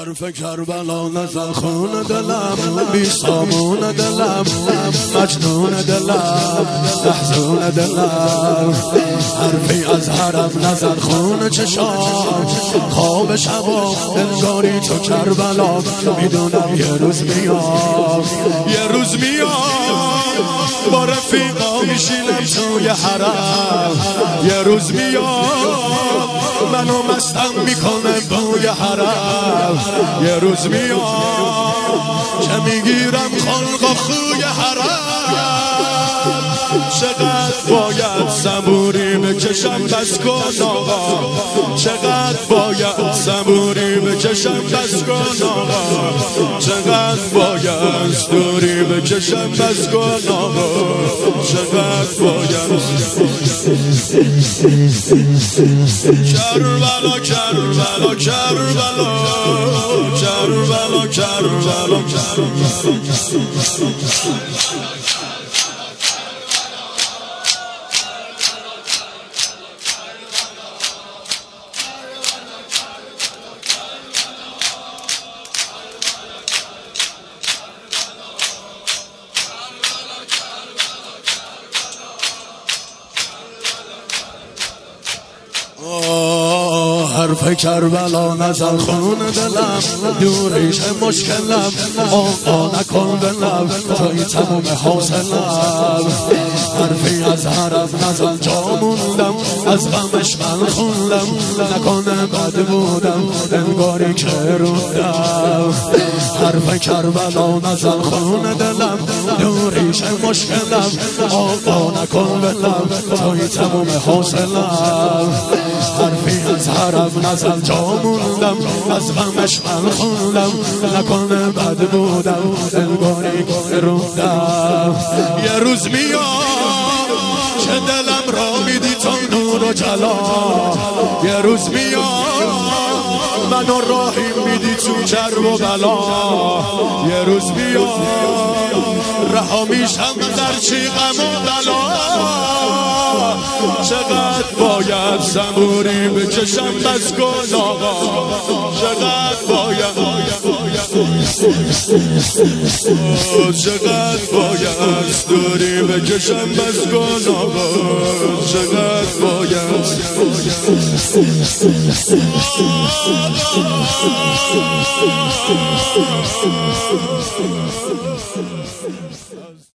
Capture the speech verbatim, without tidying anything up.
حرف کربلا نزن خون دلم، بی سامون دلم، مجنون دلم، محزون دلم. حرفی از حرم نزن خون چشام، خواب شبا انگاری تو کربلا. میدونم یه روز میام، یه روز میام با رفیقا میشینم توی حرم. یه روز میام منو مستم میکنه بوی حرم. یه روز میام که میگیرم خلق و خوی حرم. چقدر باید صبوری بکشم بس کن آقا، چقدر باید صبوری بکشم بس کن آقا، چقدر باید دوری بکشم بس کن آقا، چقدر باید. کربلا کربلا کربلا کربلا کربلا حرف کربلا نزن خون دلم، دوریش مشکلم، آقا نکن دلم، توی تموم حاصلم. حرفی از حرم نزن جا موندم، از غمش من خوندم، نکنه بد بودم انگاری که روندم. حرف کربلا نزن خون دلم، دوریش مشکلم، آقا نکن دلم، توی تموم حاصلم. حرفی از حرم نزن جا موندم، از غمش من خوندم، نکنه بد بودم انگاری روندم. یه روز میام که دلم را میدی تو نور و جلا، یه روز میام منو راهی میدی تو کرب و بلا. یه روز میام رها میشم در چی غم و بلا. چقدر باید صبوری بکشم بس کن آقا، چقدر باید، چقدر باید دوری بکشم بس کن آقا، چقدر باید.